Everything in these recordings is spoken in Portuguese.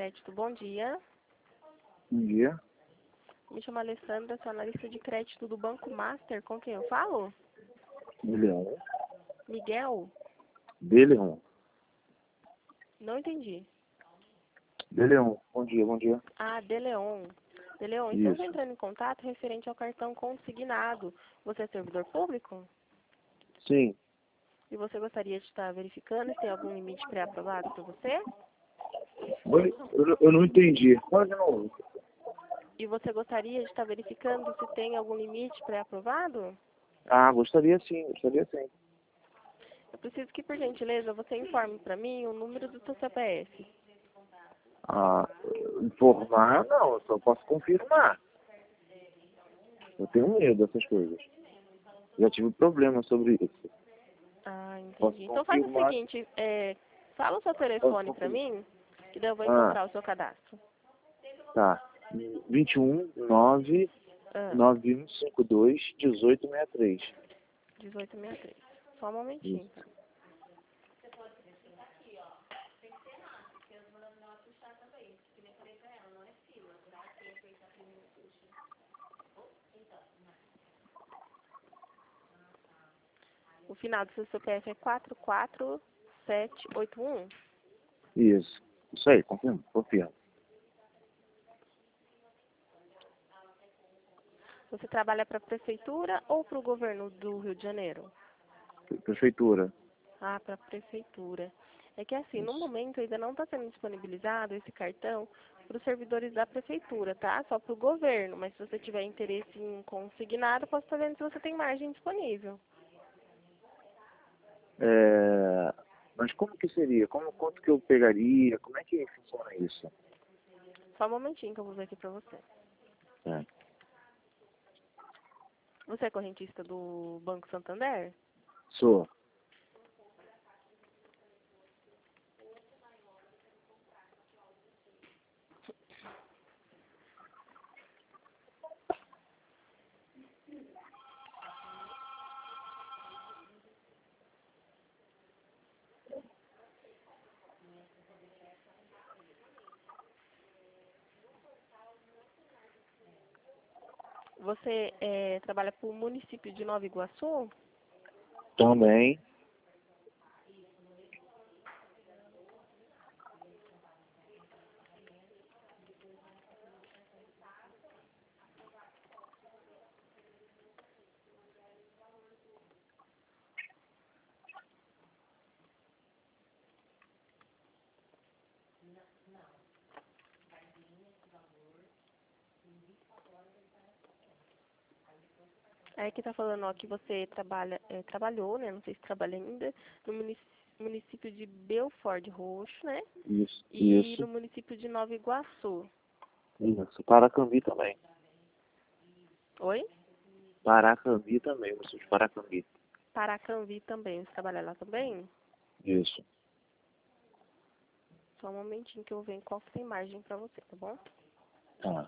crédito, bom dia. Bom dia. Me chamo Alessandra, sou analista de crédito do Banco Master. Com quem eu falo? De Leão. Miguel? De Leão. Não entendi. De Leão. Bom dia, bom dia. Ah, De Leon. De Leon, estamos Isso. entrando em contato referente ao cartão consignado. Você é servidor público? Sim. E você gostaria de estar verificando se tem algum limite pré-aprovado para você? Oi? Eu não entendi. Fala de novo. E você gostaria de estar verificando se tem algum limite pré-aprovado? Ah, gostaria sim, gostaria sim. Eu preciso que, por gentileza, você informe para mim o número do seu CPF. Ah, informar não, eu só posso confirmar. Eu tenho medo dessas coisas. Já tive problema sobre isso. Ah, Posso entendi. Então faz o confirmar. seguinte, fala o seu Posso telefone para confirmar. mim, que daí eu vou Ah, encontrar o seu cadastro. tá. 21 9 Ah, 9152 1863. 1863. Só um momentinho, Isso. então. O final do seu CPF é 44781. Isso. Isso aí, confirma, confirma. Você trabalha para a prefeitura ou para o governo do Rio de Janeiro? Prefeitura. Ah, para a prefeitura. É que assim, no Isso. momento ainda não está sendo disponibilizado esse cartão para os servidores da prefeitura, tá? Só para o governo. Mas se você tiver interesse em consignado, eu posso estar vendo se você tem margem disponível. Mas como que seria? Quanto que eu pegaria? Como é que funciona isso? Só um momentinho que eu vou ver aqui para você. É. Você é correntista do Banco Santander? Sou. Você trabalha para o município de Nova Iguaçu? Também. É que tá falando ó, que você trabalhou, né? Não sei se trabalha ainda, no município de Belford Roxo, né? Isso. E Isso. no município de Nova Iguaçu. Isso. Paracambi também. Oi? Paracambi também. Eu sou de Paracambi. Paracambi também. Você trabalha lá também? Isso. Só um momentinho que eu venho qual que tem margem pra você, tá bom? Tá.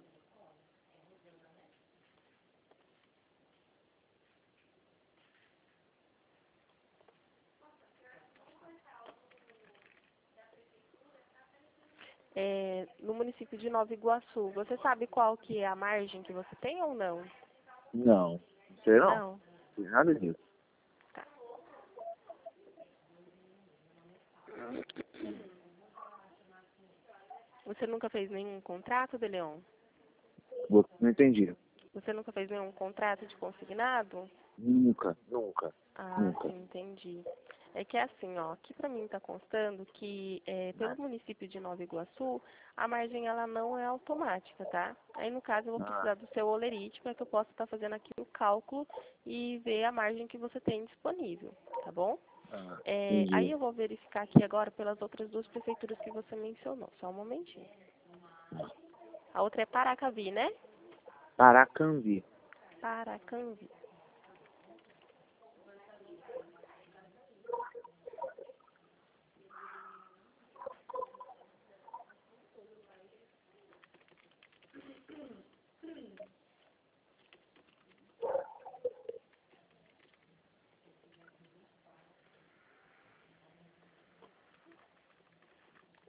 No município de Nova Iguaçu, você sabe qual que é a margem que você tem ou não? Não. Não sei não. Não? Não sei nada disso. Tá. Você nunca fez nenhum contrato, De Leon? Não entendi. Você nunca fez nenhum contrato de consignado? Nunca. Nunca. Ah, Nunca. sim, entendi. É que é assim, ó, aqui pra mim tá constando que pelo município de Nova Iguaçu, a margem ela não é automática, tá? Aí no caso eu vou Ah, precisar do seu olerite para que eu possa estar fazendo aqui o cálculo e ver a margem que você tem disponível, tá bom? Aí entendi. eu vou verificar aqui agora pelas outras duas prefeituras que você mencionou, só um momentinho. A outra é Paracavi, né? Paracambi. Paracambi.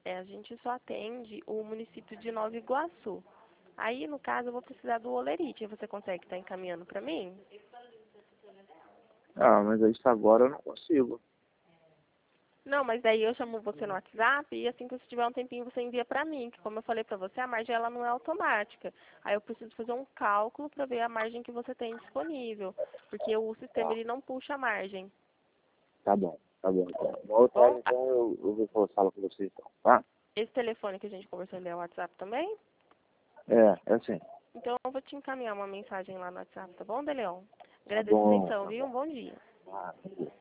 A gente só atende o município de Nova Iguaçu. Aí, no caso, eu vou precisar do Olerite. Você consegue estar encaminhando para mim? Ah, mas isso agora eu não consigo. Não, mas daí eu chamo você no WhatsApp e assim que você tiver um tempinho você envia para mim, que como eu falei para você, a margem ela não é automática. Aí eu preciso fazer um cálculo para ver a margem que você tem disponível, porque o sistema Tá, ele não puxa a margem. tá bom, tá bom. Então. Uma outra hora, Bom, então, eu vou falar com você, então, tá? esse telefone que a gente conversou ele é o WhatsApp também? É assim. Então eu vou te encaminhar uma mensagem lá no WhatsApp, tá bom, Deleon? Tá Agradeço a bom, atenção, tá viu? Um bom. bom dia. Ah,